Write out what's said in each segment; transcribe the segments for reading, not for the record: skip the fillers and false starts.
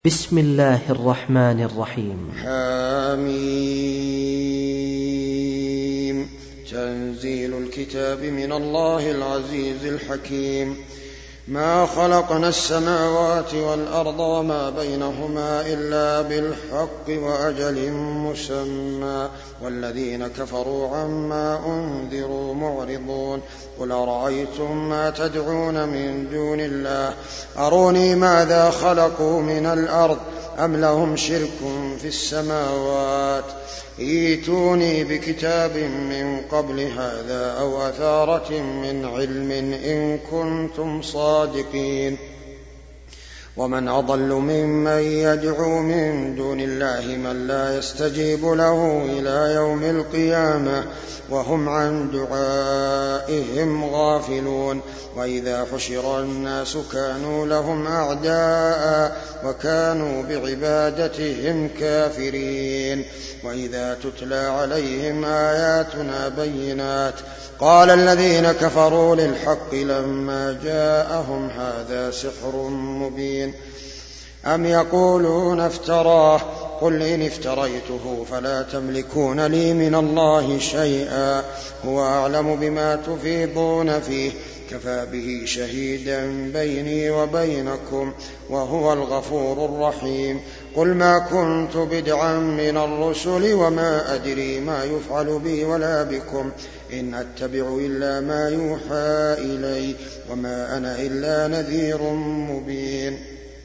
بسم الله الرحمن الرحيم. حميم. تنزيل الكتاب من الله العزيز الحكيم. ما خلقنا السماوات والأرض وما بينهما إلا بالحق وأجل مسمى والذين كفروا عما أنذروا معرضون. قل أرأيتم ما تدعون من دون الله أروني ماذا خلقوا من الأرض أم لهم شرك في السماوات ائتوني بكتاب من قبل هذا أو أثارة من علم إن كنتم صادقين. ومن أضل ممن يدعو من دون الله من لا يستجيب له إلى يوم القيامة وهم عن دعائهم غافلون. وإذا حشر الناس كانوا لهم أعداء وكانوا بعبادتهم كافرين. وإذا تتلى عليهم آياتنا بينات قال الذين كفروا للحق لما جاءهم هذا سحر مبين أم يقولون افتراه قل إن افتريته فلا تملكون لي من الله شيئا هو أعلم بما تفيضون فيه كفى به شهيدا بيني وبينكم وهو الغفور الرحيم. قل ما كنت بدعا من الرسل وما أدري ما يفعل بي ولا بكم إن أتبع إلا ما يوحى إلي وما أنا إلا نذير مبين.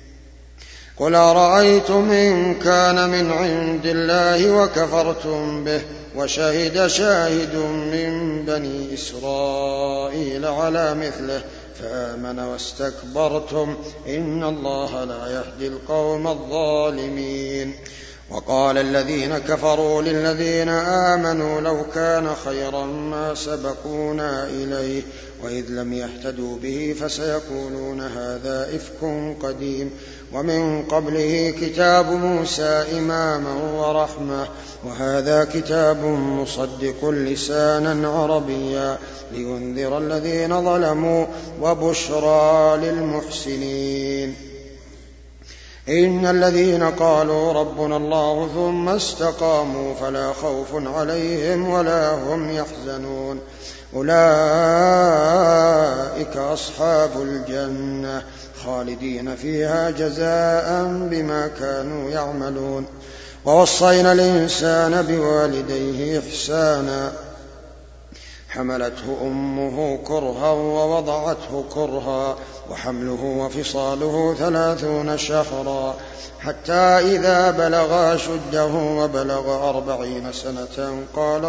قل أرأيتم إن كان من عند الله وكفرتم به وشهد شاهد من بني إسرائيل على مثله فآمن واستكبرتم إن الله لا يهدي القوم الظالمين. وقال الذين كفروا للذين آمنوا لو كان خيرا ما سبقونا إليه وإذ لم يهتدوا به فسيقولون هذا إفك قديم ومن قبله كتاب موسى إماما ورحمة وهذا كتاب مصدق لسانا عربيا لينذر الذين ظلموا وبشرى للمحسنين. إن الذين قالوا ربنا الله ثم استقاموا فلا خوف عليهم ولا هم يحزنون أولئك أصحاب الجنة خالدين فيها جزاء بما كانوا يعملون. ووصينا الإنسان بوالديه إحسانا حملته أمه كرها ووضعته كرها وحمله وفصاله 30 شهرا حتى إذا بلغ أشده وبلغ 40 سنة قال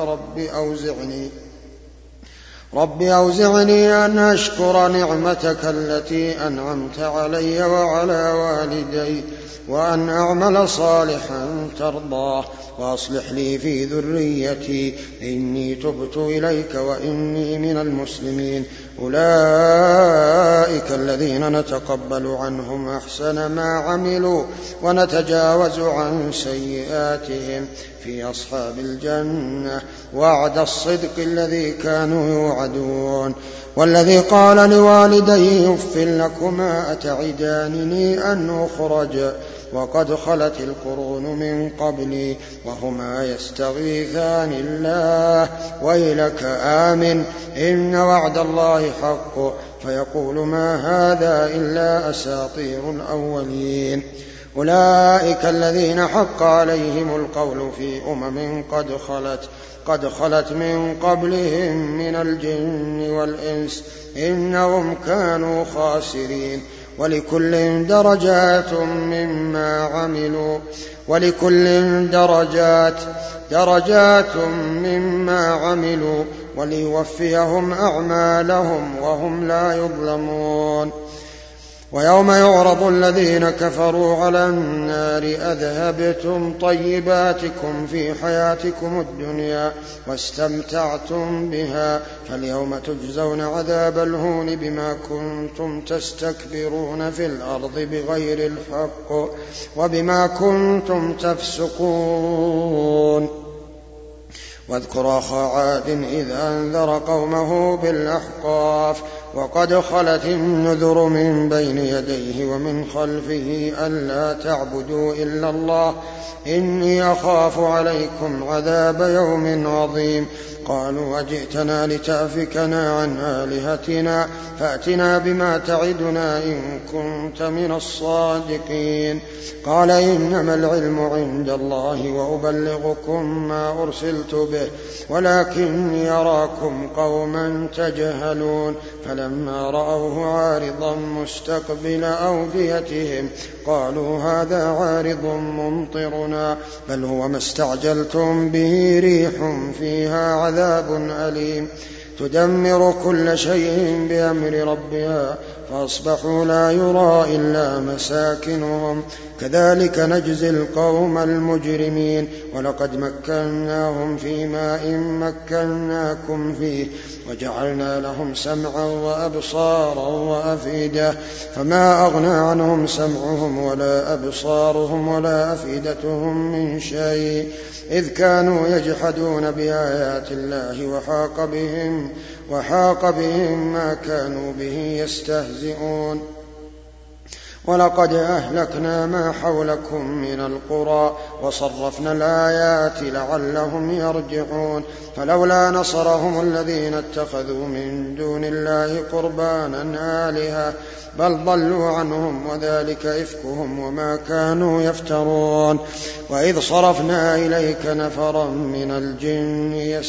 رب أوزعني أن أشكر نعمتك التي أنعمت علي وعلى والدي وأن أعمل صالحا ترضاه وأصلح لي في ذريتي إني تبت إليك وإني من المسلمين. أولئك الذين نتقبل عنهم أحسن ما عملوا ونتجاوز عن سيئاتهم في أصحاب الجنة وعد الصدق الذي كانوا يوعدون. والذي قال لوالديه أف لكما أتعدانني أن أخرج وقد خلت القرون من قبلي وهما يستغيثان الله ويلك آمن إن وعد الله حق فيقول ما هذا إلا أساطير الأولين. أولئك الذين حق عليهم القول في قد خلت من قبلهم من الجن والإنس إنهم كانوا خاسرين. ولكل درجات مما عملوا وليوفيهم أعمالهم وهم لا يظلمون. ويوم يعرض الذين كفروا على النار أذهبتم طيباتكم في حياتكم الدنيا واستمتعتم بها فاليوم تجزون عذاب الهون بما كنتم تستكبرون في الأرض بغير الحق وبما كنتم تفسقون. واذكر أخا عاد إذ أنذر قومه بالأحقاف وقد خلت النذر من بين يديه ومن خلفه ألا تعبدوا إلا الله إني أخاف عليكم عذاب يوم عظيم. قالوا أجئتنا لتأفكنا عن آلهتنا فأتنا بما تعدنا إن كنت من الصادقين. قال إنما العلم عند الله وأبلغكم ما أرسلت به ولكن يراكم قوما تجهلون. فلما رأوه عارضا مستقبل أوديتهم قالوا هذا عارض ممطرنا بل هو ما استعجلتم به ريح فيها عذاب أليم تدمر كل شيء بأمر ربها فأصبحوا لا يرى إلا مساكنهم كذلك نجزي القوم المجرمين. ولقد مكناهم في ماء مكناكم فيه وجعلنا لهم سمعا وأبصارا وأفئدة فما أغنى عنهم سمعهم ولا أبصارهم ولا أفئدتهم من شيء إذ كانوا يجحدون بآيات الله وحاق بهم ما كانوا به يستهزئون. ولقد أهلكنا ما حولكم من القرى وصرفنا الآيات لعلهم يرجعون. فلولا نصرهم الذين اتخذوا من دون الله قربانا آلهة بل ضلوا عنهم وذلك إفكهم وما كانوا يفترون. وإذ صرفنا إليك نفرا من الجن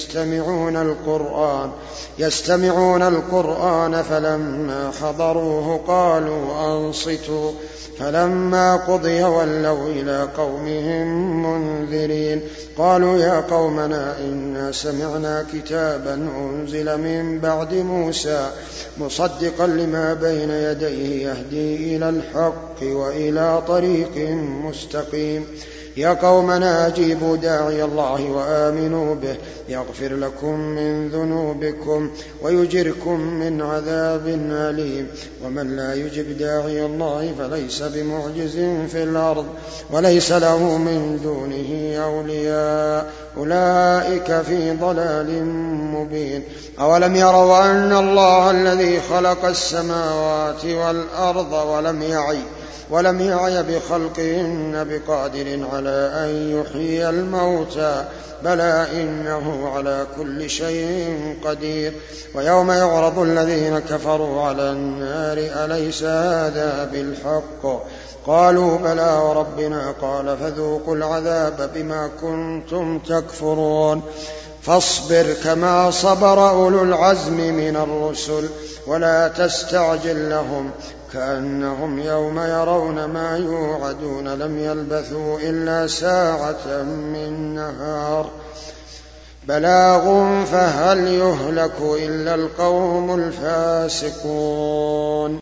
يستمعون القرآن فلما حضروه قالوا أنصتوا فلما قضي ولوا إلى قومهم منذرين. قالوا يا قومنا إنا سمعنا كتابا أنزل من بعد موسى مصدقا لما بين يديه يهدي إلى الحق وإلى طريق مستقيم. يا قومنا أجيبوا داعي الله وآمنوا به يغفر لكم من ذنوبكم ويجركم من عذاب أليم. ومن لا يجب داعي الله فليس بمعجز في الأرض وليس له من دونه أولياء أولئك في ضلال مبين. أولم يروا أن الله الذي خلق السماوات والأرض ولم يعي بخلقهن بقادر على أن يحيي الموتى بلى إنه على كل شيء قدير. ويوم يعرض الذين كفروا على النار أليس هذا بالحق قالوا بلى وربنا قال فذوقوا العذاب بما كنتم تكفرون. فاصبر كما صبر أولو العزم من الرسل ولا تستعجل لهم كأنهم يوم يرون ما يوعدون لم يلبثوا إلا ساعة من نهار بلاغ فهل يهلك إلا القوم الفاسقون.